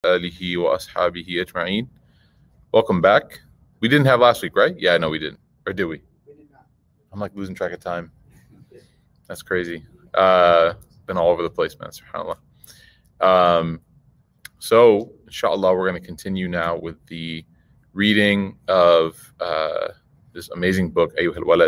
آله وأصحابه أجمعين. Welcome back. We didn't have last week, right? Yeah, no, we didn't. Or did we? We did not. I'm like losing track of time. That's crazy. Been all over the place, man. SubhanAllah. So, inshallah, we're going to continue now with the reading of this amazing book, Ayyuha al-Walad.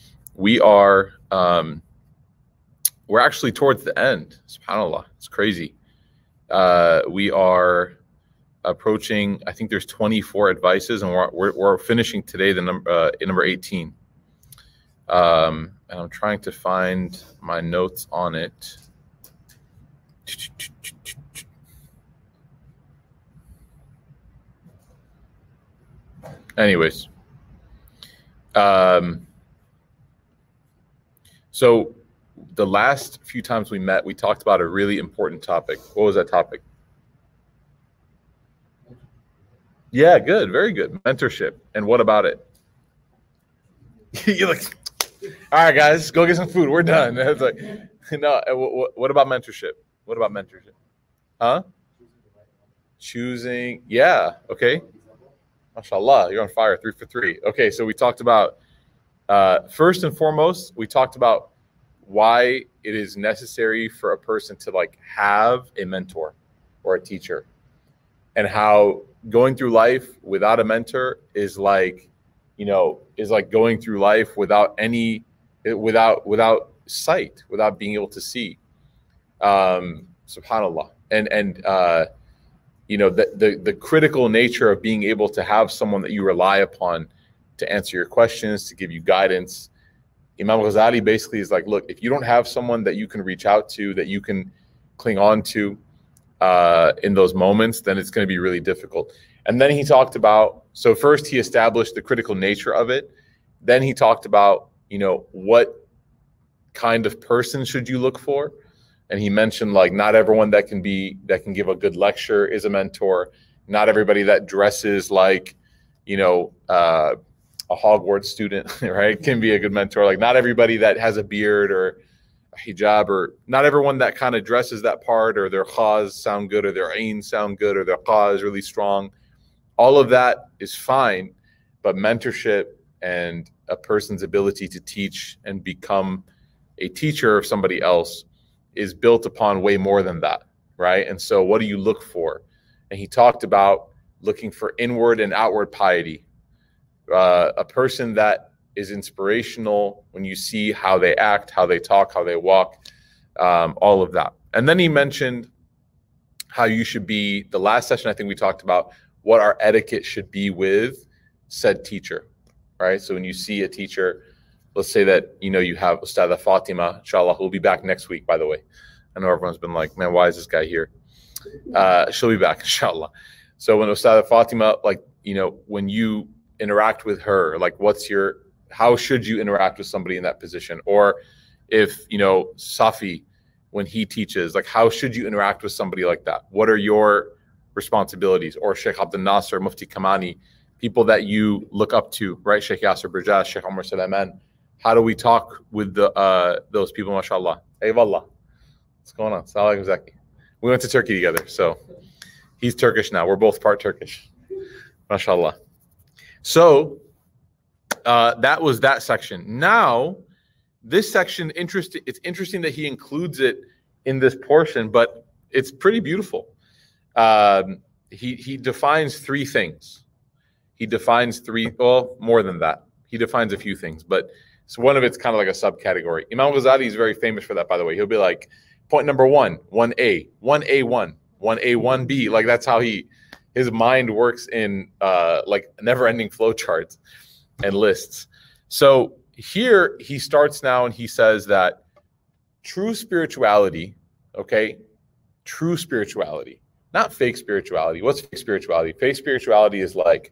We're actually towards the end. SubhanAllah. It's crazy. We are approaching, I think there's 24 advices, and we're finishing today the number 18. And I'm trying to find my notes on it. Anyways, so the last few times we met, we talked about a really important topic. What was that topic? Yeah, good, very good. Mentorship. And what about it? You're like, all right, guys, go get some food. We're done. It's like, no. What about mentorship? What about mentorship? Huh? Choosing. Yeah. Okay. MashaAllah, you're on fire. 3 for 3. Okay, so we talked about first and foremost, we talked about why it is necessary for a person to like have a mentor or a teacher, and how going through life without a mentor is like, is like going through life without sight, without being able to see. SubhanAllah. And the critical nature of being able to have someone that you rely upon to answer your questions, to give you guidance. Imam Ghazali basically is like, look, if you don't have someone that you can reach out to, that you can cling on to in those moments, then it's going to be really difficult. And then he talked about, so first he established the critical nature of it. Then he talked about, what kind of person should you look for? And he mentioned like not everyone that can give a good lecture is a mentor. Not everybody that dresses like, a Hogwarts student, right, can be a good mentor. Like not everybody that has a beard or a hijab, or not everyone that kind of dresses that part, or their khaz sound good, or their ain sound good, or their qa is really strong. All of that is fine, but mentorship and a person's ability to teach and become a teacher of somebody else is built upon way more than that, right? And so what do you look for? And he talked about looking for inward and outward piety. A person that is inspirational when you see how they act, how they talk, how they walk, all of that. And then he mentioned how you should be, the last session I think we talked about what our etiquette should be with said teacher, right? So when you see a teacher, let's say that, you have Ustadha Fatima, inshallah, who'll be back next week, by the way. I know everyone's been like, man, why is this guy here? She'll be back, inshallah. So when Ustadha Fatima, when you interact with her, like how should you interact with somebody in that position? Or if, Safi, when he teaches, like how should you interact with somebody like that? What are your responsibilities? Or Sheikh Abdul Nasser, Mufti Kamani, people that you look up to, right? Sheikh Yasser Burjas, Sheikh Omar Sulaiman. How do we talk with those people, mashallah? Eyvallah. What's going on? Salam alaikum, Zaki. We went to Turkey together, so he's Turkish now. We're both part Turkish. Mashallah. So that was that section. Now, this section, it's interesting that he includes it in this portion, but it's pretty beautiful. He defines 3 things. He defines 3, well, more than that. He defines a few things, but so one of it's kind of like a subcategory. Imam Ghazali is very famous for that, by the way. He'll be like, point number 1, 1A, 1A1, 1A, 1B. Like that's how his mind works in like never-ending flowcharts and lists. So here he starts now and he says that true spirituality, okay, true spirituality, not fake spirituality. What's fake spirituality? Fake spirituality is like,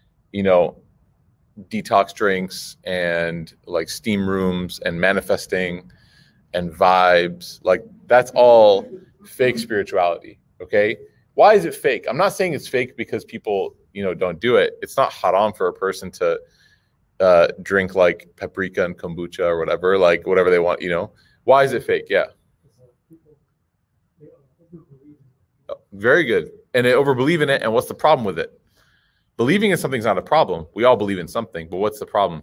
detox drinks and like steam rooms and manifesting and vibes. Like that's all fake spirituality, okay? Why is it fake? I'm not saying it's fake because people, don't do it. It's not haram for a person to drink like paprika and kombucha or whatever, like whatever they want, Why is it fake? Yeah. Very good. And they overbelieve in it. And what's the problem with it? Believing in something's not a problem. We all believe in something, but what's the problem?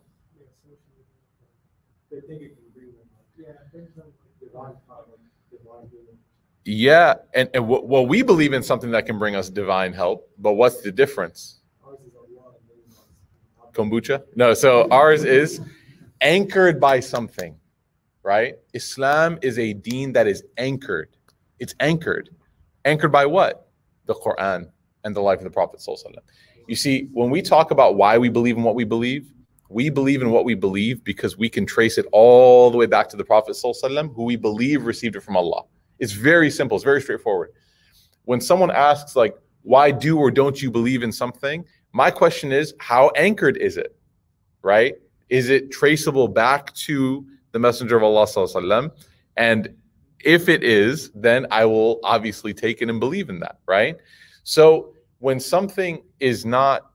They think it can bring them, it brings them divine power, divine healing. Yeah, and well, we believe in something that can bring us divine help, but what's the difference? Ours is a lot of Kombucha? No, so ours is anchored by something, right? Islam is a deen that is anchored. It's anchored. Anchored by what? The Quran and the life of the Prophet ﷺ. You see, when we talk about why we believe in what we believe in what we believe because we can trace it all the way back to the Prophet ﷺ, who we believe received it from Allah. It's very simple. It's very straightforward. When someone asks, like, why do or don't you believe in something? My question is, how anchored is it, right? Is it traceable back to the Messenger of Allah sallallahu alaihi wasallam? And if it is, then I will obviously take it and believe in that, right? So when something is not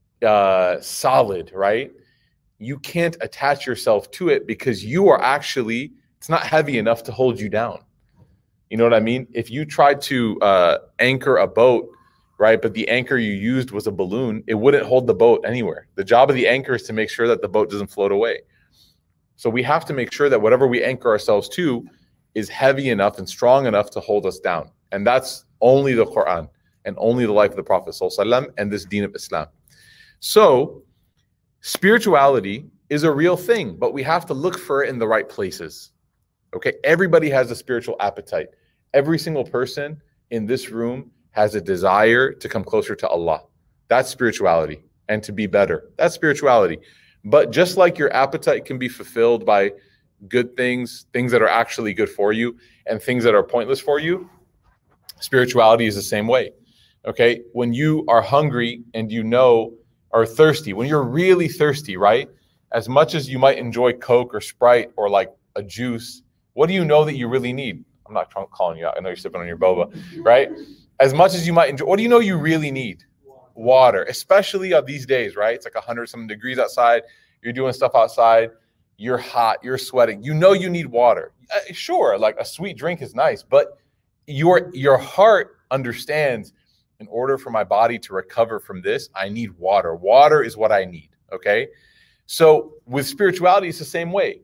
solid, right, you can't attach yourself to it because you are actually, it's not heavy enough to hold you down. You know what I mean? If you tried to anchor a boat, right, but the anchor you used was a balloon, it wouldn't hold the boat anywhere. The job of the anchor is to make sure that the boat doesn't float away. So we have to make sure that whatever we anchor ourselves to is heavy enough and strong enough to hold us down. And that's only the Quran and only the life of the Prophet ﷺ and this deen of Islam. So spirituality is a real thing, but we have to look for it in the right places. Okay, everybody has a spiritual appetite. Every single person in this room has a desire to come closer to Allah. That's spirituality. And to be better. That's spirituality. But just like your appetite can be fulfilled by good things, things that are actually good for you, and things that are pointless for you, spirituality is the same way. Okay, when you are hungry and you know, or thirsty, when you're really thirsty, right? As much as you might enjoy Coke or Sprite or like a juice, what do you know that you really need? I'm not calling you out. I know you're sipping on your boba, right? As much as you might enjoy, what do you know you really need? Water, especially these days, right? It's like 100-something degrees outside. You're doing stuff outside. You're hot. You're sweating. You know you need water. Sure, like a sweet drink is nice, but your heart understands, in order for my body to recover from this, I need water. Water is what I need, okay? So with spirituality, it's the same way.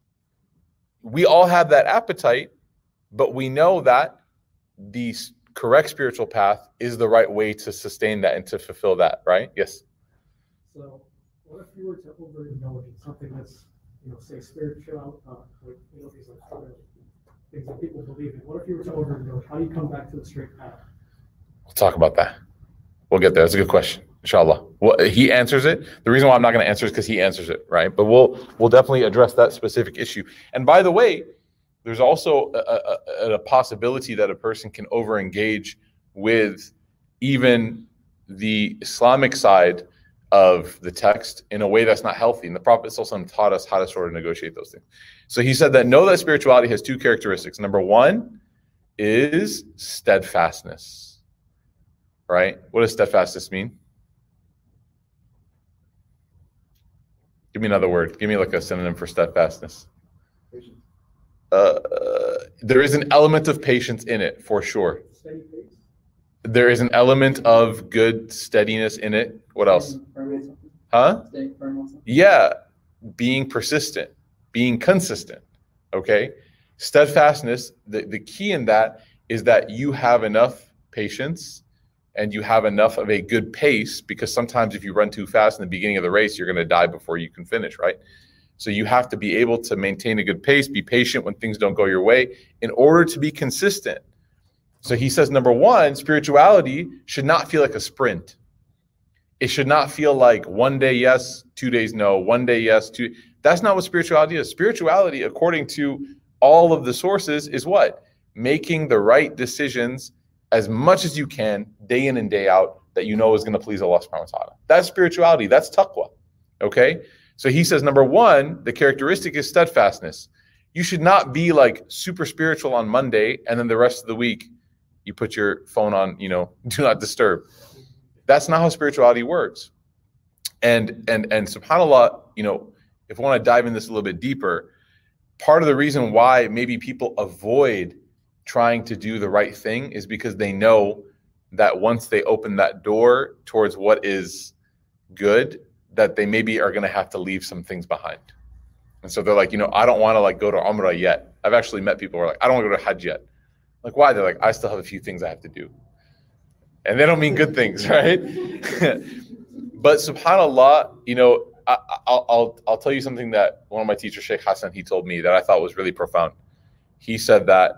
We all have that appetite, but we know that the correct spiritual path is the right way to sustain that and to fulfill that, right? Yes? So what if you were to overindulge in something that's, say spiritual, these like other things that people believe in? What if you were to overindulge? How do you come back to the straight path? We'll talk about that. We'll get there. That's a good question, inshallah. Well, he answers it. The reason why I'm not going to answer is because he answers it, right? But we'll definitely address that specific issue. And by the way, there's also a possibility that a person can overengage with even the Islamic side of the text in a way that's not healthy. And the Prophet ﷺ taught us how to sort of negotiate those things. So he said that know that spirituality has two characteristics. Number one is steadfastness, right? What does steadfastness mean? Give me another word. Give me like a synonym for steadfastness. Patience. There is an element of patience in it, for sure. Steady pace. There is an element of good steadiness in it. What else? Huh? Yeah, being persistent, being consistent, okay? Steadfastness, the key in that is that you have enough patience and you have enough of a good pace, because sometimes if you run too fast in the beginning of the race, you're going to die before you can finish, right? So you have to be able to maintain a good pace, be patient when things don't go your way in order to be consistent. So he says, number one, spirituality should not feel like a sprint. It should not feel like one day yes, 2 days no, one day yes, two. That's not what spirituality is. Spirituality, according to all of the sources, is what? Making the right decisions as much as you can, day in and day out, that you know is going to please Allah subhanahu wa ta'ala. That's spirituality. That's taqwa. Okay? So he says, number one, the characteristic is steadfastness. You should not be like super spiritual on Monday and then the rest of the week you put your phone on, do not disturb. That's not how spirituality works. And subhanAllah, if I want to dive in this a little bit deeper, part of the reason why maybe people avoid trying to do the right thing is because they know that once they open that door towards what is good, that they maybe are going to have to leave some things behind. And so they're like, I don't want to like go to Umrah yet. I've actually met people who are like, I don't want to go to Hajj yet. Like, why? They're like, I still have a few things I have to do. And they don't mean good things, right? But subhanAllah, I'll tell you something that one of my teachers, Sheikh Hassan, he told me that I thought was really profound. He said that,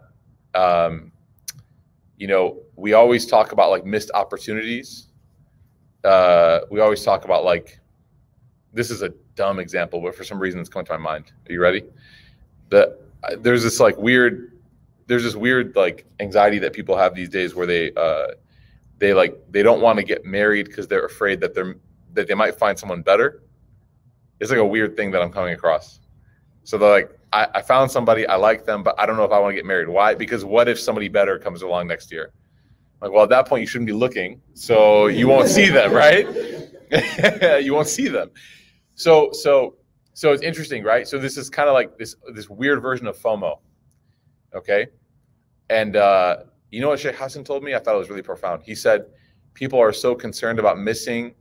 we always talk about like missed opportunities. We always talk about like, this is a dumb example, but for some reason it's coming to my mind. Are you ready? There's this weird like anxiety that people have these days where they don't want to get married because they're afraid that they might find someone better. It's like a weird thing that I'm coming across. So they're like, I found somebody, I like them, but I don't know if I want to get married. Why? Because what if somebody better comes along next year? Like, well, at that point you shouldn't be looking, so you won't see them, right? You won't see them. So it's interesting, right? So this is kind of like this weird version of FOMO, okay? And you know what Sheikh Hassan told me? I thought it was really profound. He said, people are so concerned about missing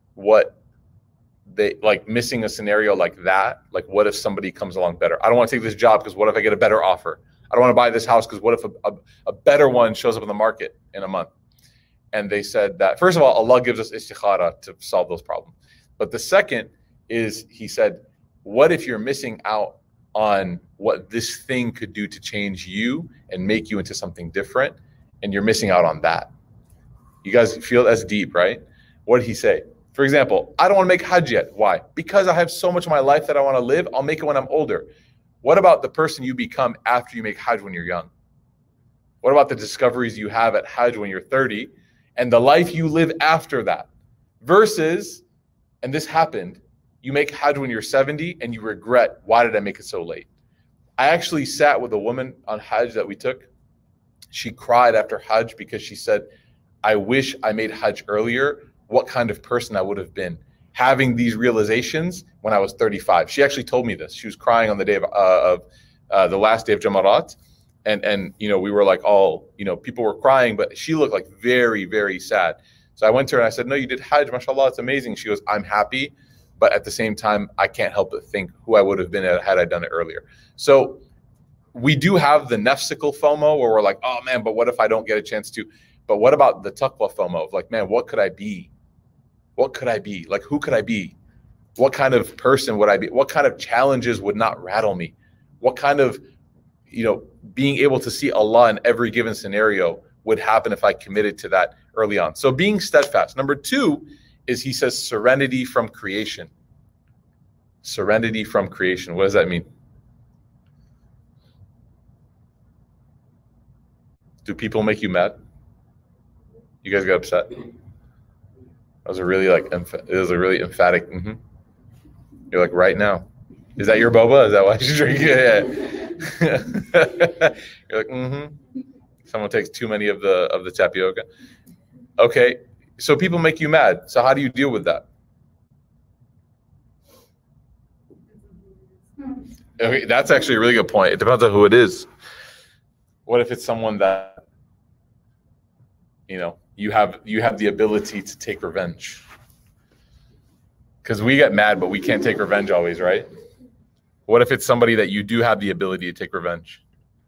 missing a scenario like that. Like, what if somebody comes along better? I don't want to take this job because what if I get a better offer? I don't want to buy this house because what if a better one shows up in the market in a month? And they said that, first of all, Allah gives us istikhara to solve those problems. But the second is, he said, what if you're missing out on what this thing could do to change you and make you into something different, and you're missing out on that? You guys feel that's deep, right? What did he say? For example, I don't want to make Hajj yet. Why? Because I have so much of my life that I want to live. I'll make it when I'm older. What about the person you become after you make Hajj when you're young? What about the discoveries you have at Hajj when you're 30 and the life you live after that? Versus, and this happened, you make Hajj when you're 70 and you regret, why did I make it so late? I actually sat with a woman on Hajj that we took. She cried after Hajj because she said, I wish I made Hajj earlier. What kind of person I would have been having these realizations when I was 35. She actually told me this. She was crying on the day of the last day of Jamarat. And we were like all, people were crying, but she looked like very, very sad. So I went to her and I said, no, you did Hajj, mashallah, it's amazing. She goes, I'm happy, but at the same time, I can't help but think who I would have been had I done it earlier. So we do have the nafsical FOMO where we're like, oh man, but what if I don't get a chance to? But what about the taqwa FOMO of like, man, what could I be? What could I be? Like, who could I be? What kind of person would I be? What kind of challenges would not rattle me? What kind of, being able to see Allah in every given scenario would happen if I committed to that early on? So being steadfast. Number 2 is, he says, serenity from creation. Serenity from creation. What does that mean? Do people make you mad? You guys got upset? That was a really emphatic. Mm-hmm. You're like, right now. Is that your boba? Is that why you drink it? Yeah. You're like, mm-hmm. Someone takes too many of the tapioca. Okay, so people make you mad. So how do you deal with that? Okay, that's actually a really good point. It depends on who it is. What if it's someone that you have the ability to take revenge? Because we get mad, but we can't take revenge always, right? What if it's somebody that you do have the ability to take revenge?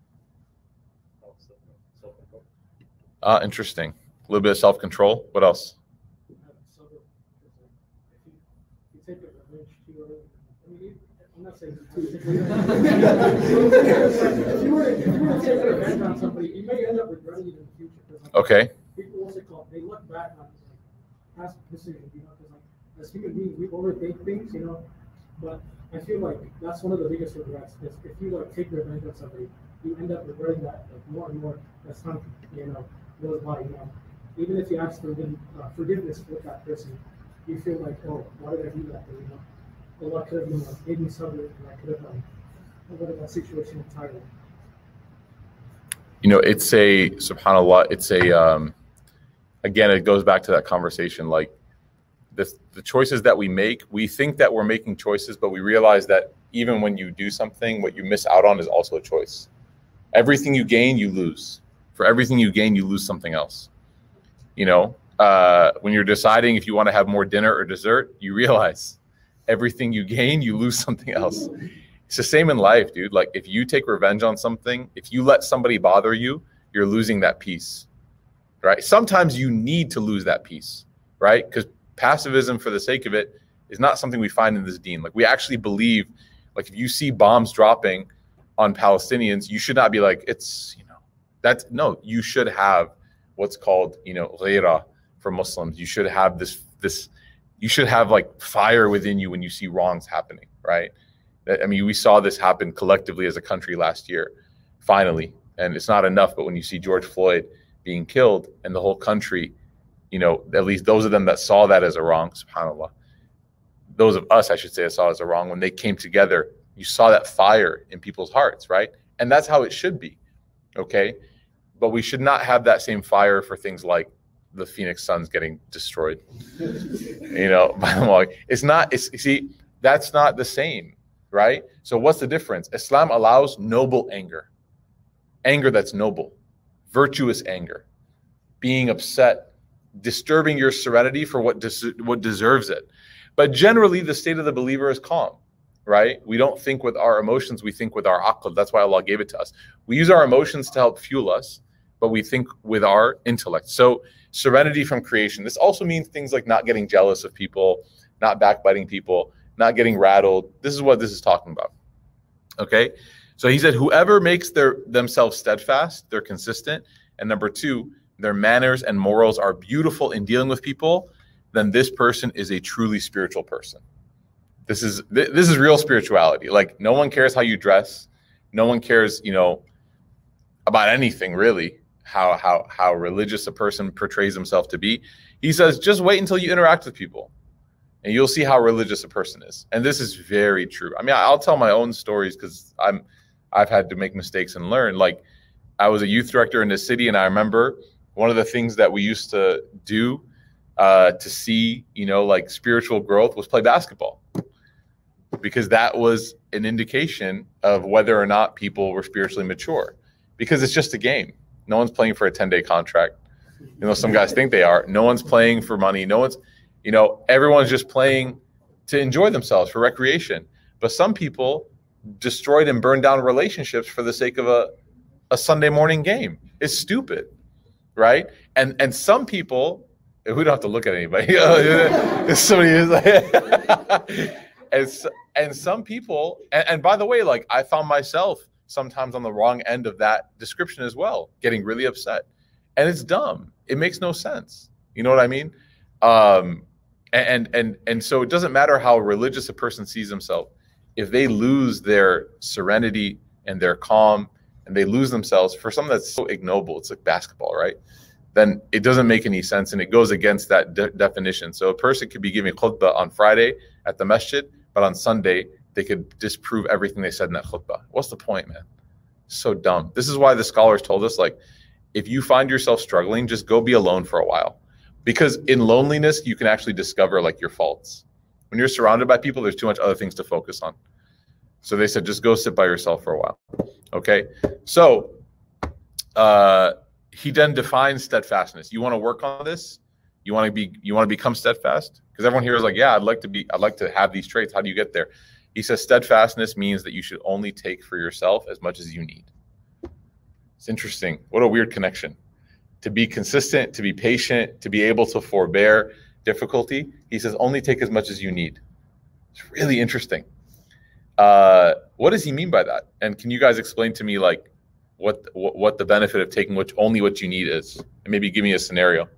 Interesting. A little bit of self-control. What else? I'm not saying if you were to take revenge on somebody, you may end up regretting it in the future. Okay. People also they look back on past decisions, because as human beings, we overthink things, But I feel like that's one of the biggest regrets. Is if you take revenge on somebody, you end up regretting that more and more as time goes by. Even if you ask for forgiveness with that person, you feel like, oh, why did I do that? Allah could have made me something, and I could have avoided that situation entirely. It's a, subhanAllah, it's a, again, it goes back to that conversation. Like the choices that we make, we think that we're making choices, but we realize that even when you do something, what you miss out on is also a choice. Everything you gain, you lose. For everything you gain, you lose something else. When you're deciding if you want to have more dinner or dessert, you realize everything you gain, you lose something else. It's the same in life, dude. Like if you take revenge on something, if you let somebody bother you, you're losing that peace, right? Sometimes you need to lose that peace, right? Because pacifism for the sake of it is not something we find in this deen. Like we actually believe, like if you see bombs dropping on Palestinians, you should not be like, no, you should have what's called, ghira for Muslims. You should have you should have like fire within you when you see wrongs happening, right? I mean, we saw this happen collectively as a country last year, finally. And it's not enough, but when you see George Floyd being killed and the whole country, at least those of them that saw that as a wrong, subhanAllah, those of us, I should say, that saw it as a wrong, when they came together, you saw that fire in people's hearts, right? And that's how it should be, okay? But we should not have that same fire for things like the Phoenix Suns getting destroyed. See, that's not the same, right? So what's the difference? Islam allows noble anger that's noble, virtuous anger, being upset, disturbing your serenity for what deserves it. But generally, the state of the believer is calm, right? We don't think with our emotions, we think with our aql. That's why Allah gave it to us. We use our emotions to help fuel us, but we think with our intellect. So serenity from creation. This also means things like not getting jealous of people, not backbiting people, not getting rattled. This is what this is talking about, okay? So he said, whoever makes themselves steadfast, they're consistent. And number two, their manners and morals are beautiful in dealing with people, then this person is a truly spiritual person. This is real spirituality. Like no one cares how you dress. No one cares, about anything really, how religious a person portrays himself to be. He says, just wait until you interact with people and you'll see how religious a person is. And this is very true. I mean, I'll tell my own stories because I've had to make mistakes and learn. Like I was a youth director in the city, and I remember one of the things that we used to do to see, like spiritual growth was play basketball, because that was an indication of whether or not people were spiritually mature, because it's just a game. No one's playing for a 10-day contract. Some guys think they are. No one's playing for money. No one's, everyone's just playing to enjoy themselves for recreation. But some people destroyed and burned down relationships for the sake of a Sunday morning game. It's stupid, right? And some people, we don't have to look at anybody. Somebody is like, and some people, and by the way, like I found myself sometimes on the wrong end of that description as well, getting really upset. And it's dumb. It makes no sense. You know what I mean? And so it doesn't matter how religious a person sees himself. If they lose their serenity and their calm, and they lose themselves for something that's so ignoble, it's like basketball, right? Then it doesn't make any sense, and it goes against that definition. So a person could be giving khutbah on Friday at the masjid, but on Sunday, they could disprove everything they said in that khutbah. What's the point, man? So dumb. This is why the scholars told us, like, if you find yourself struggling, just go be alone for a while. Because in loneliness, you can actually discover like your faults. When you're surrounded by people, there's too much other things to focus on. So they said, just go sit by yourself for a while. Okay. So he then defines steadfastness. You want to work on this? You want to become steadfast? Because everyone here is like, yeah, I'd like to have these traits. How do you get there? He says steadfastness means that you should only take for yourself as much as you need. It's interesting. What a weird connection. To be consistent, to be patient, to be able to forbear difficulty. He says only take as much as you need. It's really interesting. What does he mean by that? And can you guys explain to me like what the benefit of taking only what you need is? And maybe give me a scenario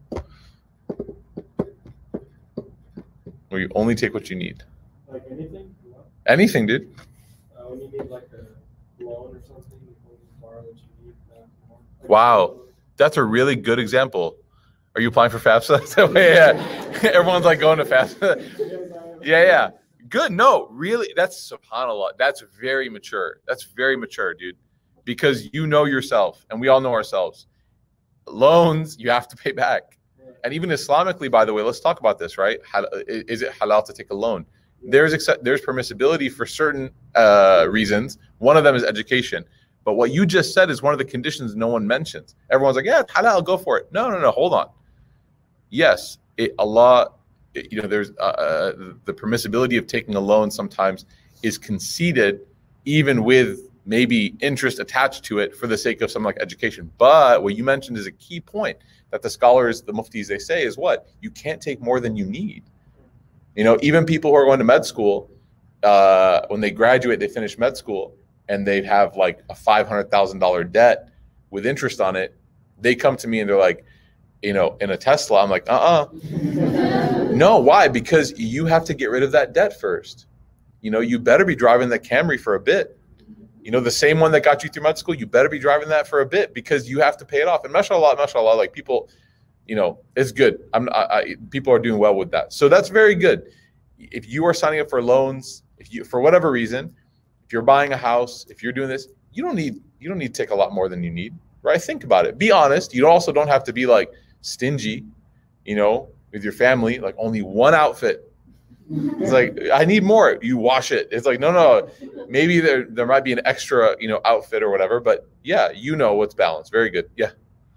where you only take what you need. Like anything? Anything, dude. When you need like a loan or something, you borrow what you need. Wow, that's a really good example. Are you applying for FAFSA? Yeah, everyone's like going to FAFSA. Yeah. Good. No, really, that's subhanAllah. That's very mature. That's very mature, dude. Because you know yourself, and we all know ourselves. Loans, you have to pay back. And even Islamically, by the way, let's talk about this, right? Is it halal to take a loan? There's permissibility for certain reasons. One of them is education. But what you just said is one of the conditions no one mentions. Everyone's like, yeah, it's halal, go for it. No, hold on. yes, Allah, there's the permissibility of taking a loan sometimes is conceded, even with maybe interest attached to it for the sake of something like education. But what you mentioned is a key point that the scholars, the muftis, they say is what? You can't take more than you need. Even people who are going to med school, when they graduate, they finish med school, and they have like a $500,000 debt with interest on it. They come to me and they're like, in a Tesla. I'm like, no, why? Because you have to get rid of that debt first. You better be driving the Camry for a bit. The same one that got you through med school, you better be driving that for a bit because you have to pay it off. And mashallah, like people, it's good. People are doing well with that. So that's very good. If you are signing up for loans, if you, for whatever reason, if you're buying a house, if you're doing this, you don't need to take a lot more than you need, right? Think about it. Be honest. You also don't have to be like stingy, with your family, like only one outfit. It's like, I need more. You wash it. It's like, no. Maybe there might be an extra, outfit or whatever, but yeah, what's balanced. Very good. Yeah.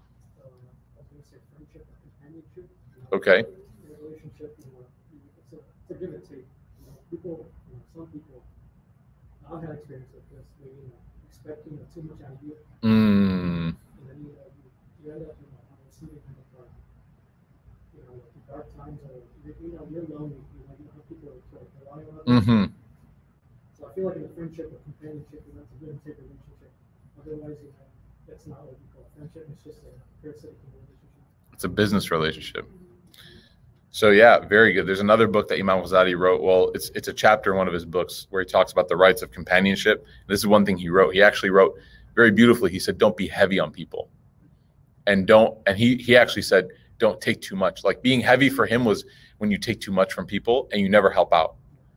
Okay. Relationship, it's a give and take. Some people, I've had experience with this. They, expecting too much out of you, and then you end up, on the receiving end of, the dark times, or you're lonely. You don't have people to rely on. So I feel like in a friendship or companionship, that's a give and take relationship. Otherwise, that's not what we call friendship. It's just a parasitic relationship. It's a business relationship. So yeah, very good. There's another book that Imam Ghazali wrote. Well, it's a chapter in one of his books where he talks about the rights of companionship. This is one thing he wrote. He actually wrote very beautifully. He said, don't be heavy on people. And he actually said, don't take too much. Like being heavy for him was when you take too much from people and you never help out.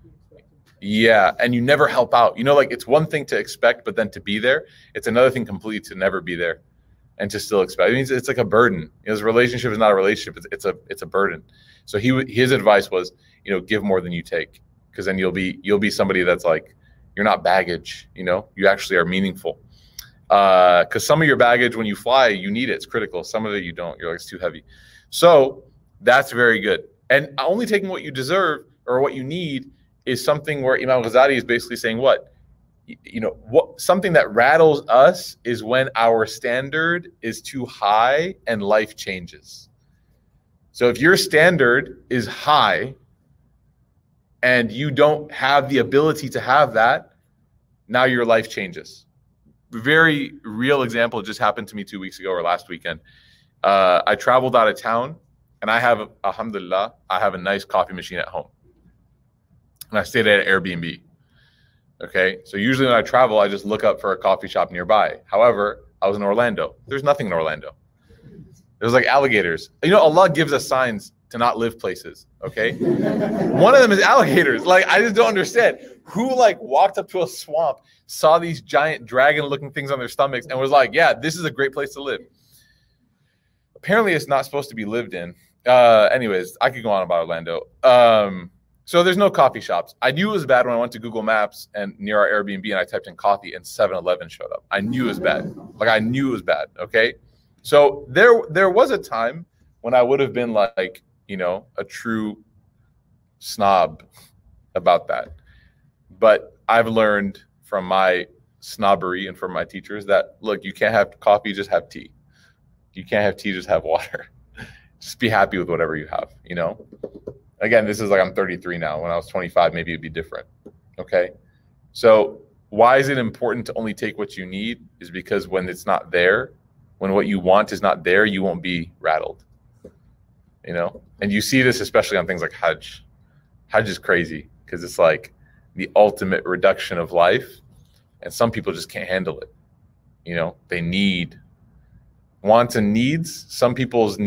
Yeah, and you never help out. Like it's one thing to expect, but then to be there. It's another thing completely to never be there and to still expect. It means it's like a burden. His relationship is not a relationship. It's a burden. So his advice was, give more than you take, because then you'll be somebody that's like, you're not baggage. You actually are meaningful. Because some of your baggage when you fly, you need it. It's critical. Some of it you don't. You're like, it's too heavy. So that's very good. And only taking what you deserve or what you need is something where Imam Ghazali is basically saying what? Something that rattles us is when our standard is too high and life changes. So if your standard is high and you don't have the ability to have that, now your life changes. Very real example just happened to me 2 weeks ago or last weekend. I traveled out of town and I have, alhamdulillah, I have a nice coffee machine at home. And I stayed at an Airbnb. Okay, so usually when I travel, I just look up for a coffee shop nearby. However, I was in Orlando. There's nothing in Orlando. There's like alligators. Allah gives us signs to not live places. Okay, one of them is alligators. Like I just don't understand who walked up to a swamp, saw these giant dragon-looking things on their stomachs, and was like, "Yeah, this is a great place to live." Apparently, it's not supposed to be lived in. Anyways, I could go on about Orlando. So there's no coffee shops. I knew it was bad when I went to Google Maps and near our Airbnb and I typed in coffee and 7-Eleven showed up. I knew it was bad. I knew it was bad. Okay. So there was a time when I would have been like, a true snob about that. But I've learned from my snobbery and from my teachers that, look, you can't have coffee, just have tea. You can't have tea, just have water. Just be happy with whatever you have, Again, this is I'm 33 now. When I was 25, maybe it'd be different. Okay. So why is it important to only take what you need? Is because when it's not there, when what you want is not there, you won't be rattled. And you see this especially on things like Hajj. Hajj is crazy because it's like the ultimate reduction of life. And some people just can't handle it. They need wants and needs. Some people's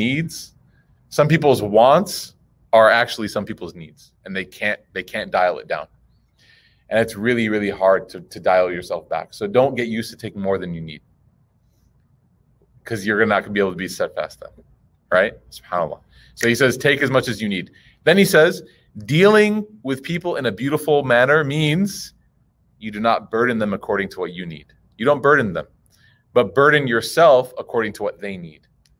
wants are actually some people's needs, and they can't dial it down. And it's really, really hard to dial yourself back. So don't get used to taking more than you need, because you're not going to be able to be steadfast then, right? SubhanAllah. So he says, take as much as you need. Then he says, dealing with people in a beautiful manner means you do not burden them according to what you need. You don't burden them, but burden yourself according to what they need.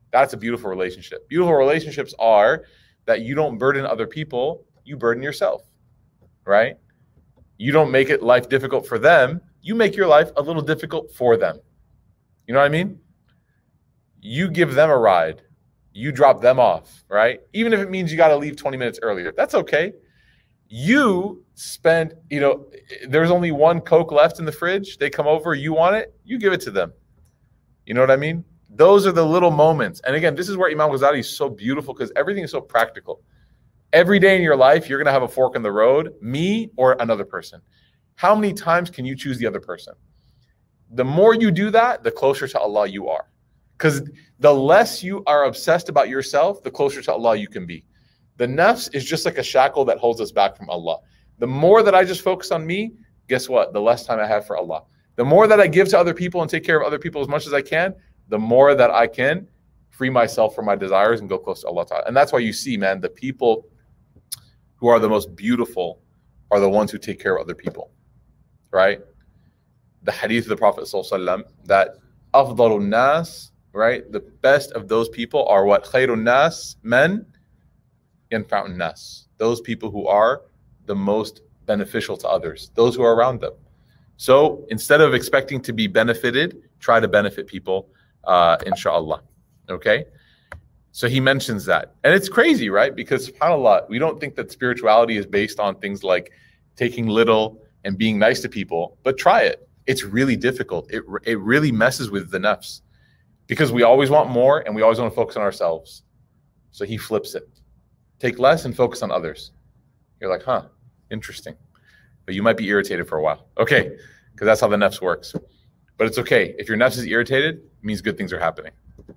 That's a beautiful relationship. Beautiful relationships are that you don't burden other people, you burden yourself, right? You don't make it life difficult for them, you make your life a little difficult for them. You know what I mean? You give them a ride, you drop them off, right? Even if it means you got to leave 20 minutes earlier, that's okay. You spend, there's only one Coke left in the fridge. They come over, you want it, you give it to them. You know what I mean? Those are the little moments. And again, this is where Imam Ghazali is so beautiful because everything is so practical. Every day in your life, you're going to have a fork in the road, me or another person. How many times can you choose the other person? The more you do that, the closer to Allah you are. Because the less you are obsessed about yourself, the closer to Allah you can be. The nafs is just like a shackle that holds us back from Allah. The more that I just focus on me, guess what? The less time I have for Allah. The more that I give to other people and take care of other people as much as I can, the more that I can free myself from my desires and go close to Allah Ta'ala. And that's why you see, man, the people who are the most beautiful are the ones who take care of other people, right? The hadith of the Prophet ﷺ that afdalun nas, right? The best of those people are what? Khairun nas, men yanfa'un nas. Those people who are the most beneficial to others, those who are around them. So instead of expecting to be benefited, try to benefit people, inshallah. Okay? So he mentions that. And it's crazy, right? Because subhanAllah, we don't think that spirituality is based on things like taking little and being nice to people, but try it. It's really difficult. It really messes with the nafs because we always want more and we always want to focus on ourselves. So he flips it. Take less and focus on others. You're like, huh, interesting. But you might be irritated for a while. Okay, because that's how the nafs works. But it's okay. If your nafs is irritated, it means good things are happening.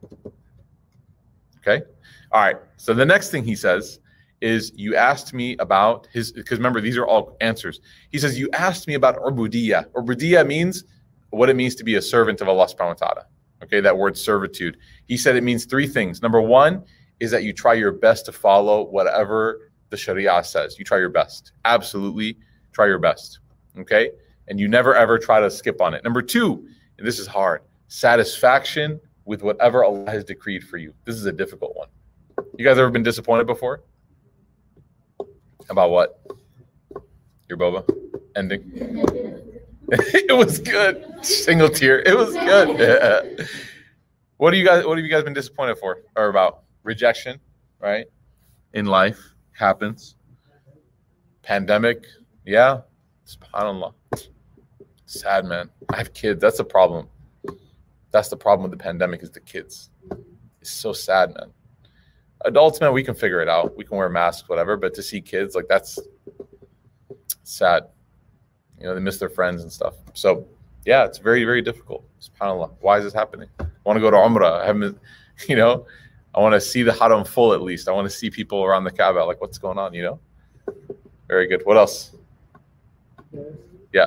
Okay? All right. So the next thing he says is, you asked me about his, because remember, these are all answers. He says, you asked me about ubudiyya. Ubudiyya means what it means to be a servant of Allah subhanahu wa ta'ala. Okay, that word servitude. He said it means three things. Number one is that you try your best to follow whatever the Sharia says. You try your best. Absolutely try your best. Okay? And you never ever try to skip on it. Number two, and this is hard, satisfaction with whatever Allah has decreed for you. This is a difficult one. You guys ever been disappointed before? About what? Your boba ending? It was good. Single tear. It was good. Yeah. What have you guys been disappointed for or about? Rejection, right? In life happens. Pandemic, yeah. SubhanAllah. Sad, man. I have kids. That's a problem. That's the problem with the pandemic, is the kids. It's so sad, man. Adults, man, we can figure it out. We can wear masks, whatever. But to see kids, like, that's sad. You know, they miss their friends and stuff. So, yeah, it's very, very difficult. SubhanAllah. Why is this happening? I want to go to Umrah. I haven't, I want to see the Haram full at least. I want to see people around the Kaaba. Like, what's going on, Very good. What else? Yeah.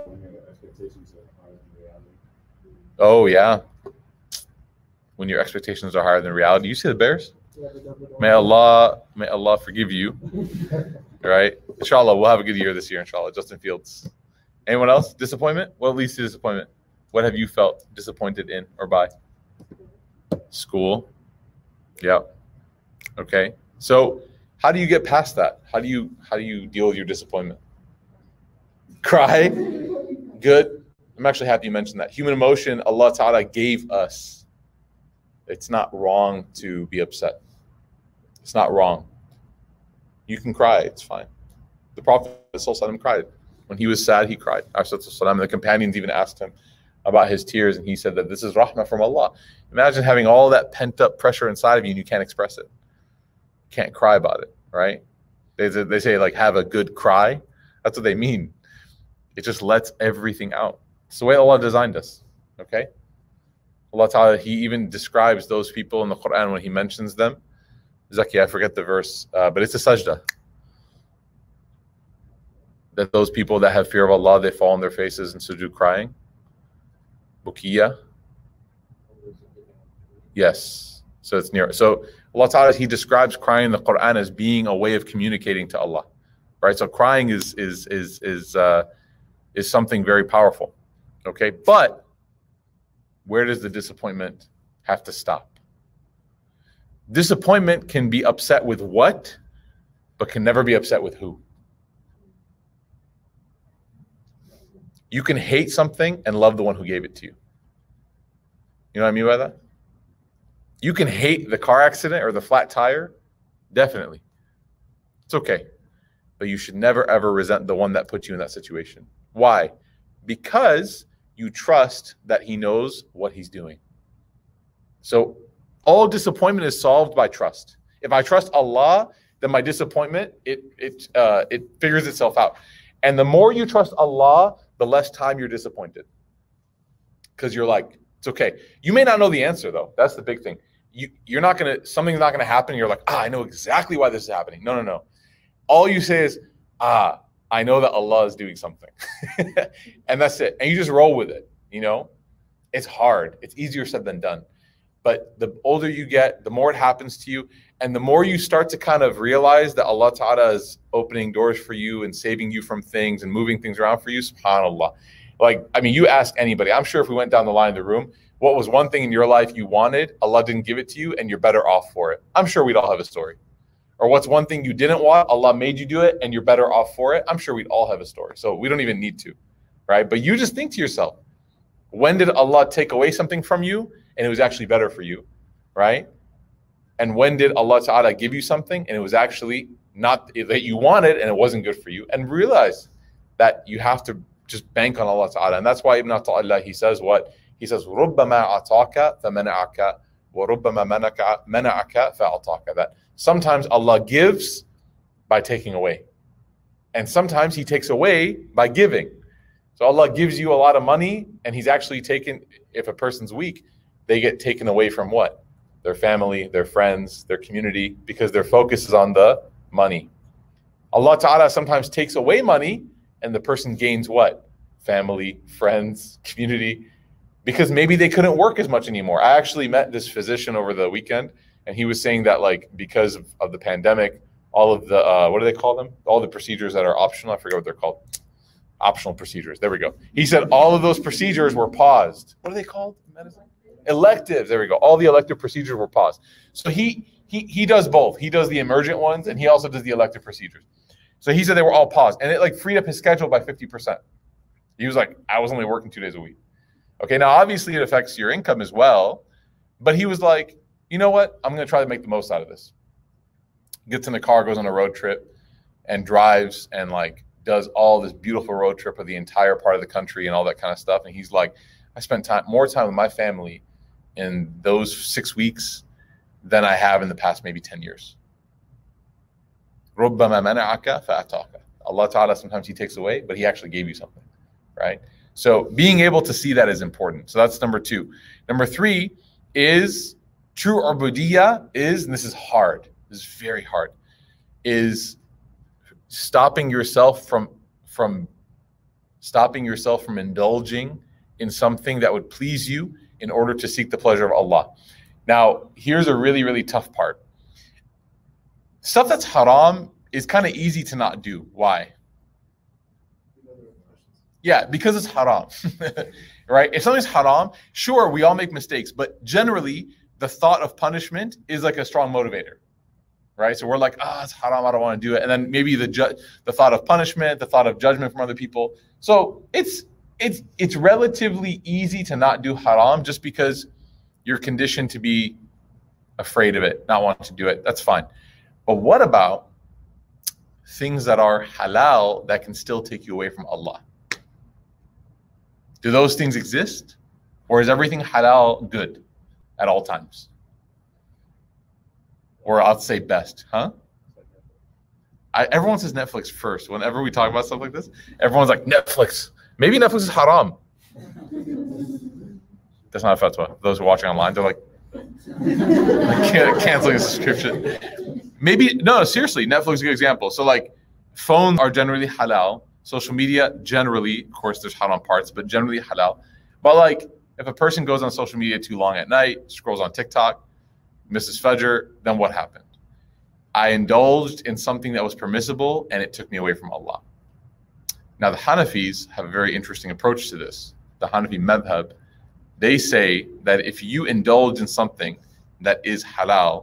Oh, yeah. When your expectations are higher than reality. You see the Bears? May Allah forgive you. Right? Inshallah, we'll have a good year this year, inshallah. Justin Fields. Anyone else? Disappointment? What leads to disappointment? What have you felt disappointed in or by? School. Yeah. Okay. So how do you get past that? How do you deal with your disappointment? Cry. Good. I'm actually happy you mentioned that. Human emotion, Allah Ta'ala gave us. It's not wrong to be upset. It's not wrong. You can cry. It's fine. The Prophet ﷺ cried. When he was sad, he cried. And the companions even asked him about his tears, and he said that this is rahmah from Allah. Imagine having all that pent-up pressure inside of you and you can't express it. You can't cry about it, right? They say, like, have a good cry. That's what they mean. It just lets everything out. It's the way Allah designed us, okay? Allah Ta'ala, He even describes those people in the Quran when He mentions them. Zaki, I forget the verse, but it's a sajda. That those people that have fear of Allah, they fall on their faces and sujood crying. Bukiya. Yes. So it's near. So Allah Ta'ala, He describes crying in the Quran as being a way of communicating to Allah. Right? So crying is something very powerful. Okay? But where does the disappointment have to stop? Disappointment can be upset with what, but can never be upset with who. You can hate something and love the one who gave it to you. You know what I mean by that? You can hate the car accident or the flat tire, definitely. It's okay. But you should never, ever resent the one that put you in that situation. Why? Because you trust that he knows what he's doing. So all disappointment is solved by trust. If I trust Allah, then my disappointment, it figures itself out. And the more you trust Allah, the less time you're disappointed. Because you're like, it's okay. You may not know the answer though. That's the big thing. Something's not gonna happen. You're like, I know exactly why this is happening. No. All you say is, I know that Allah is doing something. And that's it. And you just roll with it. It's hard. It's easier said than done. But the older you get, the more it happens to you. And the more you start to kind of realize that Allah Ta'ala is opening doors for you and saving you from things and moving things around for you, subhanAllah. You ask anybody, I'm sure if we went down the line of the room, what was one thing in your life you wanted, Allah didn't give it to you, and you're better off for it? I'm sure we'd all have a story. Or what's one thing you didn't want, Allah made you do it, and you're better off for it? I'm sure we'd all have a story. So we don't even need to, right? But you just think to yourself, when did Allah take away something from you, and it was actually better for you, right? And when did Allah Ta'ala give you something, and it was actually not that you wanted, and it wasn't good for you? And realize that you have to just bank on Allah Ta'ala. And that's why Ibn Ata'Allah, he says what? He says, رُبَّمَا أَعْطَاكَ فَمَنَعَكَ وَرُبَّمَا مَنَعَكَ فَأَعْطَاكَ. That sometimes Allah gives by taking away. And sometimes he takes away by giving. So Allah gives you a lot of money, and he's actually taken, if a person's weak, they get taken away from what? Their family, their friends, their community, because their focus is on the money. Allah Ta'ala sometimes takes away money, and the person gains what? Family, friends, community, because maybe they couldn't work as much anymore. I actually met this physician over the weekend, and he was saying that because of the pandemic, all of the, what do they call them? All the procedures that are optional, I forget what they're called. Optional procedures, there we go. He said all of those procedures were paused. What are they called in medicine? Electives, there we go. All the elective procedures were paused. So he does both. He does the emergent ones, and he also does the elective procedures. So he said they were all paused, and it freed up his schedule by 50%. He was like, I was only working 2 days a week. Okay, now obviously it affects your income as well, but he was like, you know what? I'm going to try to make the most out of this. Gets in the car, goes on a road trip, and drives and does all this beautiful road trip of the entire part of the country and all that kind of stuff. And he's like, I spent more time with my family in those 6 weeks than I have in the past maybe 10 years. رُبَّمَا مَنَعَكَ فَأَعْطَاكَ. Allah Ta'ala, sometimes he takes away, but he actually gave you something, right? So being able to see that is important. So that's number 2. Number 3 is true ubudiyya is, and this is hard, this is very hard, is stopping yourself from indulging in something that would please you in order to seek the pleasure of Allah. Now, here's a really, really tough part. Stuff that's haram is kind of easy to not do. Why? Yeah, because it's haram, right? If something's haram, sure, we all make mistakes, but generally the thought of punishment is a strong motivator, right? So we're like, it's haram, I don't want to do it. And then maybe the thought of punishment, the thought of judgment from other people. So it's relatively easy to not do haram just because you're conditioned to be afraid of it, not wanting to do it. That's fine. But what about things that are halal that can still take you away from Allah? Do those things exist? Or is everything halal good at all times? Or I'll say best, huh? Everyone says Netflix first. Whenever we talk about stuff like this, everyone's like, Netflix. Maybe Netflix is haram. That's not a fatwa. Those who are watching online, they're like canceling a subscription. Maybe, no, seriously, Netflix is a good example. So phones are generally halal. Social media, generally, of course, there's haram parts, but generally halal. But if a person goes on social media too long at night, scrolls on TikTok, misses Fajr, then what happened? I indulged in something that was permissible, and it took me away from Allah. Now, the Hanafis have a very interesting approach to this. The Hanafi madhab, they say that if you indulge in something that is halal,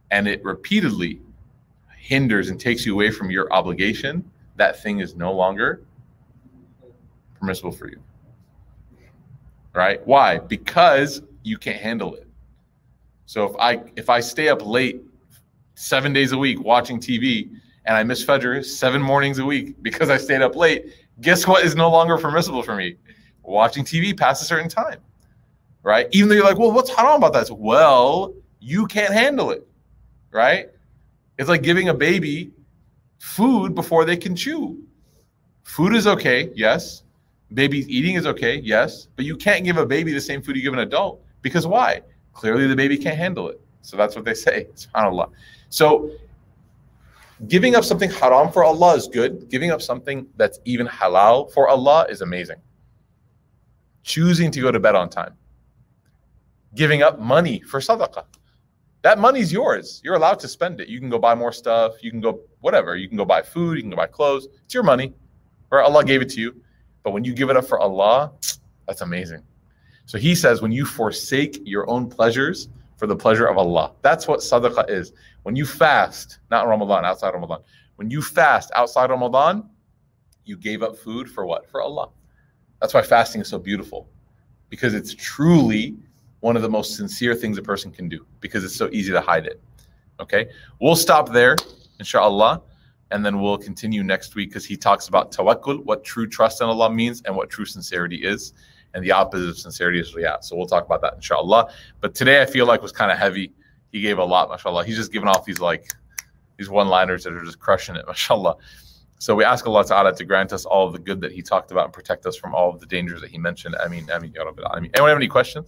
and it repeatedly hinders and takes you away from your obligation, that thing is no longer permissible for you. Right? Why? Because you can't handle it. So if I stay up late 7 days a week watching TV and I miss Fajr 7 mornings a week because I stayed up late, guess what is no longer permissible for me? Watching TV past a certain time. Right? Even though you're like, well, what's haram about that? Well, you can't handle it. Right? It's like giving a baby food before they can chew. Food is okay, yes. Baby eating is okay, yes. But you can't give a baby the same food you give an adult. Because why? Clearly the baby can't handle it. So that's what they say. SubhanAllah. So giving up something haram for Allah is good. Giving up something that's even halal for Allah is amazing. Choosing to go to bed on time. Giving up money for sadaqah. That money's yours. You're allowed to spend it. You can go buy more stuff. You can go whatever. You can go buy food. You can go buy clothes. It's your money. Right? Allah gave it to you. But when you give it up for Allah, that's amazing. So he says, when you forsake your own pleasures for the pleasure of Allah, that's what sadaqah is. When you fast, not in Ramadan, outside Ramadan. When you fast outside Ramadan, you gave up food for what? For Allah. That's why fasting is so beautiful. Because it's truly one of the most sincere things a person can do. Because it's so easy to hide it. Okay? We'll stop there, inshallah. And then we'll continue next week because he talks about tawakkul, what true trust in Allah means, and what true sincerity is. And the opposite of sincerity is riyah. So we'll talk about that, inshallah. But today I feel like was kind of heavy. He gave a lot, mashallah. He's just giving off these one-liners that are just crushing it, mashallah. So we ask Allah Ta'ala to grant us all of the good that he talked about and protect us from all of the dangers that he mentioned. Ameen, ameen, ya Rabbil Alameen. Anyone have any questions?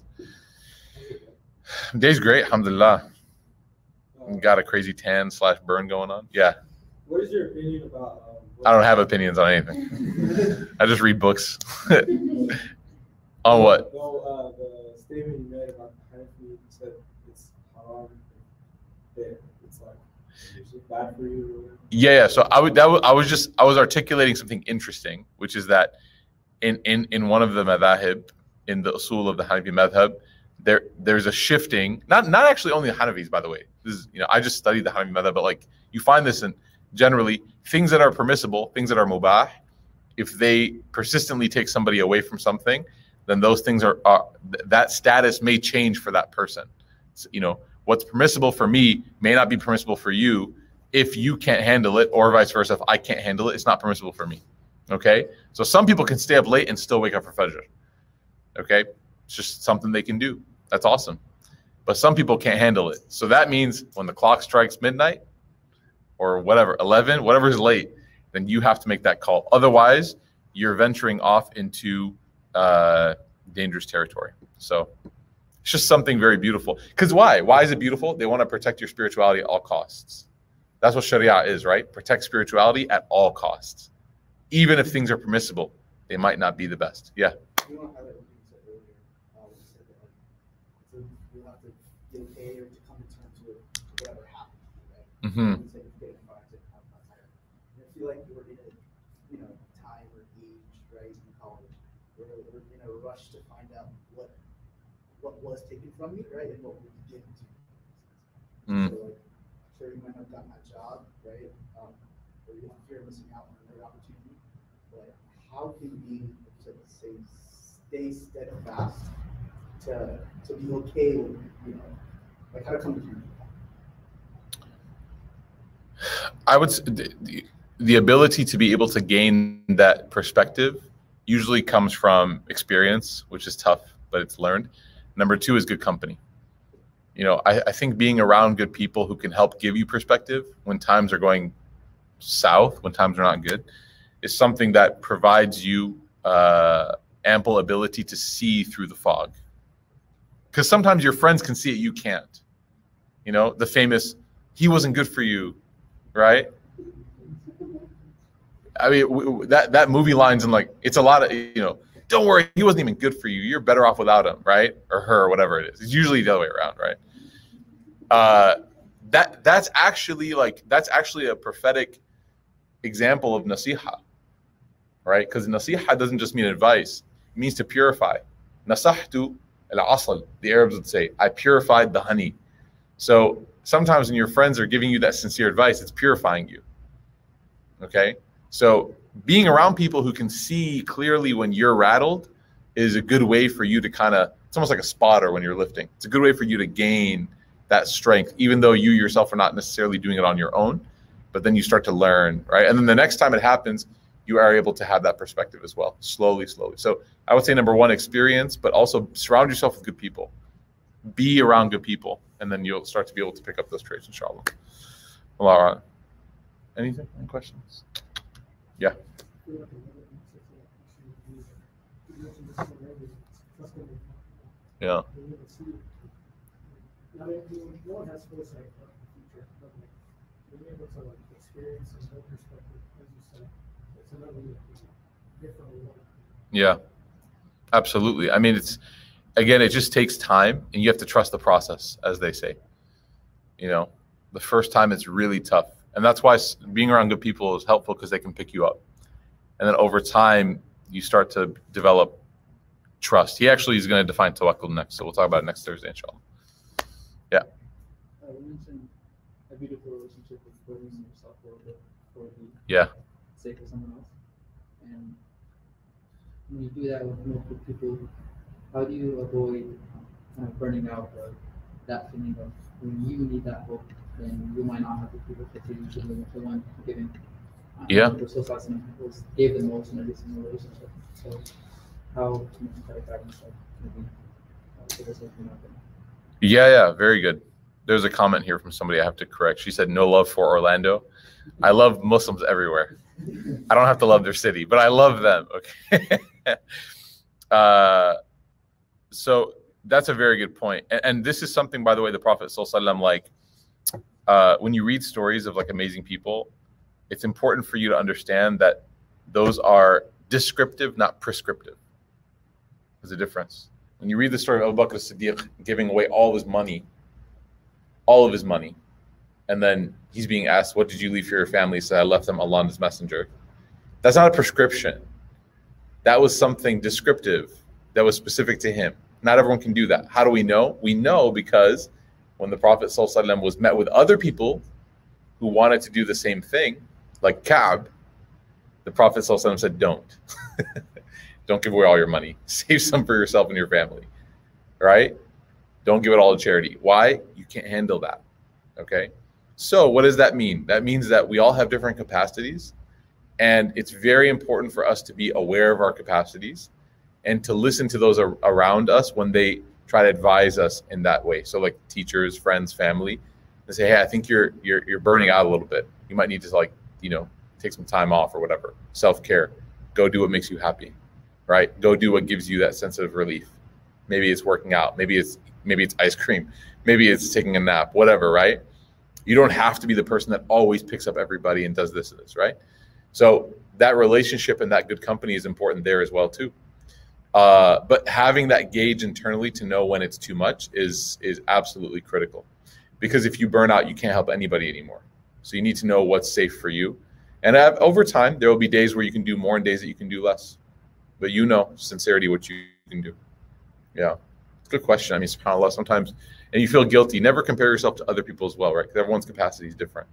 Day's great, alhamdulillah. Got a crazy tan/burn going on. Yeah. What is your opinion about? I don't have opinions on anything. I just read books. On what? Well, the statement you made about Hanafi, you said it's haram. It's like it's bad for you. Yeah. So I was articulating something interesting, which is that in one of the madhahib, in the usul of the Hanafi madhab, there's a shifting. Not actually only the Hanafis, by the way. This is, I just studied the Hanafi madhab, but like you find this in generally things that are permissible, things that are mubah. If they persistently take somebody away from something, then those things are that status may change for that person. So, what's permissible for me may not be permissible for you if you can't handle it, or vice versa. If I can't handle it, it's not permissible for me. Okay? So some people can stay up late and still wake up for Fajr. Okay? It's just something they can do. That's awesome. But some people can't handle it. So that means when the clock strikes midnight or whatever, 11, whatever is late, then you have to make that call. Otherwise, you're venturing off into dangerous territory. So it's just something very beautiful. Because why? Why is it beautiful? They want to protect your spirituality at all costs. That's what Sharia is, right? Protect spirituality at all costs. Even if things are permissible, they might not be the best. Yeah. You want to highlight what you said earlier. You said that you have to get okay or to come to terms with whatever happened, right? Mm-hmm. You said you get fired, I feel like you were in a time or age, right, in college, where we're in a rush to find out what was taken from you, right, and what would be given to you. Mm. So, like, I'm sure you might have gotten that job, right, or you don't fear missing out on another opportunity. But how can we, stay steadfast to be okay with, like how to come to terms with that? I would say the ability to be able to gain that perspective usually comes from experience, which is tough, but it's learned. Number 2 is good company. I think being around good people who can help give you perspective when times are going south, when times are not good, is something that provides you ample ability to see through the fog. Because sometimes your friends can see it, you can't. The famous, he wasn't good for you, right? I mean, that movie lines and like, it's a lot of, don't worry, he wasn't even good for you. You're better off without him, right? Or her, or whatever it is. It's usually the other way around, right? That's actually a prophetic example of nasiha, right? Because nasiha doesn't just mean advice. It means to purify. Nasahtu al-asal, the Arabs would say, I purified the honey. So sometimes when your friends are giving you that sincere advice, it's purifying you. Okay? So being around people who can see clearly when you're rattled is a good way for you to kind of, it's almost like a spotter when you're lifting. It's a good way for you to gain that strength, even though you yourself are not necessarily doing it on your own, but then you start to learn, right? And then the next time it happens, you are able to have that perspective as well, slowly. So I would say number one, experience, but also surround yourself with good people. Be around good people, and then you'll start to be able to pick up those traits, inshallah. Allah. Anything? Any questions? Yeah. Yeah. Not everyone, no one has foresight of the future, but like being able to like experience and know perspective, as you said, it's another different one. Yeah, absolutely. I mean, it just takes time, and you have to trust the process, as they say. You know, the first time it's really tough, and that's why being around good people is helpful, because they can pick you up, and then over time you start to develop trust. He actually is going to define tawakkul next, so we'll talk about it next Thursday, inshallah. Yeah. You mentioned a beautiful relationship with burning yourself a little bit for the sake of someone else. And when you do that with multiple people, how do you avoid kind of burning out or that feeling of when you need that hope, then you might not have the people to you should be the one giving. The social gave the most in every single relationship. So how can you try to guide yourself maybe for this if you're not going to? Yeah, very good. There's a comment here from somebody I have to correct. She said, no love for Orlando. I love Muslims everywhere. I don't have to love their city, but I love them. Okay. So that's a very good point. And this is something, by the way, the Prophet ﷺ, like, when you read stories of like amazing people, it's important for you to understand that those are descriptive, not prescriptive. There's a difference. When you read the story of Abu Bakr as-Siddiq giving away all of his money, and then he's being asked, what did you leave for your family? He said, I left them Allah and His Messenger. That's not a prescription. That was something descriptive that was specific to him. Not everyone can do that. How do we know? We know because when the Prophet ﷺ was met with other people who wanted to do the same thing, like Ka'b, the Prophet ﷺ said, don't. Don't give away all your money. Save some for yourself and your family, right? Don't give it all to charity. Why? You can't handle that, okay? So what does that mean? That means that we all have different capacities, and it's very important for us to be aware of our capacities and to listen to those around us when they try to advise us in that way. So like teachers, friends, family, and say, hey, I think you're burning out a little bit. You might need to take some time off or whatever. Self-care. Go do what makes you happy. Right? Go do what gives you that sense of relief. Maybe it's working out. Maybe it's ice cream. Maybe it's taking a nap, whatever, right? You don't have to be the person that always picks up everybody and does this and this, right? So that relationship and that good company is important there as well too. But having that gauge internally to know when it's too much is absolutely critical. Because if you burn out, you can't help anybody anymore. So you need to know what's safe for you. And over time, there will be days where you can do more and days that you can do less. But you know, sincerity, what you can do. Yeah. It's a good question. I mean, subhanAllah, sometimes, and you feel guilty. Never compare yourself to other people as well, right? Because everyone's capacity is different.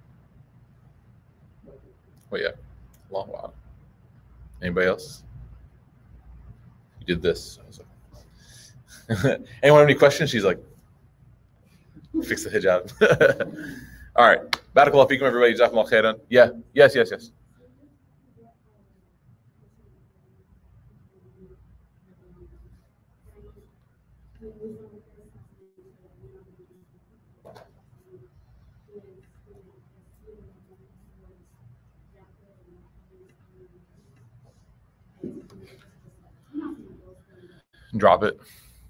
Well, yeah. Long while. Anybody else? You did this. I was like, anyone have any questions? She's like, fix the hijab. All right. Barakallahu feekum, everybody. Jazakumullah khairan. Yeah. Yes. Drop it.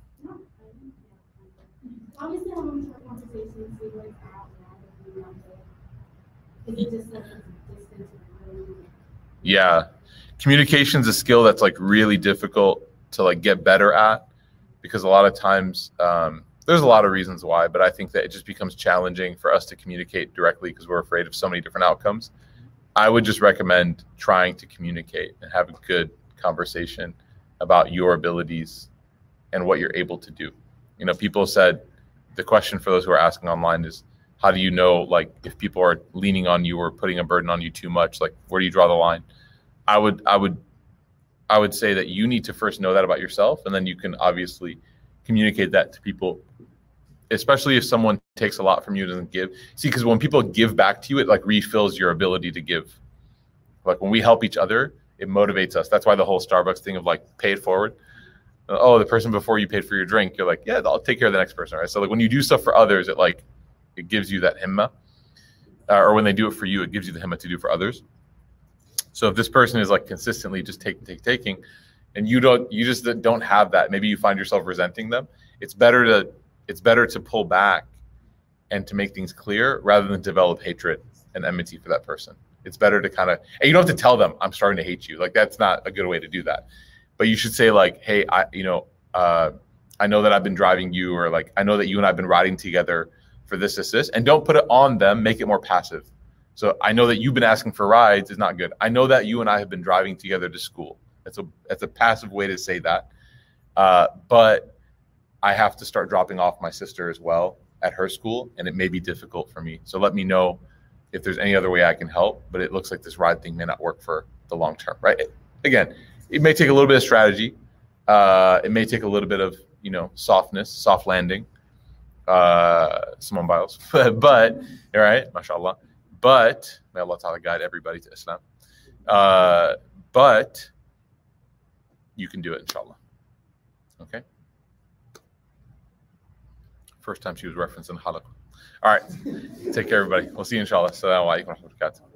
Obviously, I want to have conversations with like out loud. Is it just like a distance? Yeah, communication is a skill that's like really difficult to like get better at, because a lot of times there's a lot of reasons why, but I think that it just becomes challenging for us to communicate directly because we're afraid of so many different outcomes. I would just recommend trying to communicate and have a good conversation about your abilities and what you're able to do. You know, people said, the question for those who are asking online is, How do you know, like, if people are leaning on you or putting a burden on you too much? Like, where do you draw the line? I would say that you need to first know that about yourself, and then you can obviously communicate that to people, especially if someone takes a lot from you and doesn't give. See, because when people give back to you, it like refills your ability to give. Like when we help each other, it motivates us. That's why the whole Starbucks thing of like pay it forward. Oh, the person before you paid for your drink, you're like, yeah, I'll take care of the next person, right? So like when you do stuff for others, it gives you that himma, or when they do it for you, it gives you the himma to do for others. So if this person is like consistently just taking, and you just don't have that, maybe you find yourself resenting them. It's better to pull back and to make things clear rather than develop hatred and enmity for that person. It's better to and you don't have to tell them, I'm starting to hate you. Like that's not a good way to do that. But you should say like, hey, I know that I've been driving you, or like, I know that you and I've been riding together for this, and don't put it on them, make it more passive. So I know that you've been asking for rides is not good. I know that you and I have been driving together to school. That's a passive way to say that. But I have to start dropping off my sister as well at her school, and it may be difficult for me. So let me know if there's any other way I can help, but it looks like this ride thing may not work for the long term, right? Again, it may take a little bit of strategy. It may take a little bit of, softness, soft landing, Simone Biles, but all right, mashallah. But may Allah Ta'ala guide everybody to Islam. But you can do it, inshallah. Okay. First time she was referencing halaq. All right. Take care, everybody. We'll see you, inshallah. Assalamu alaikum wa rahmatullahi wa barakatuh.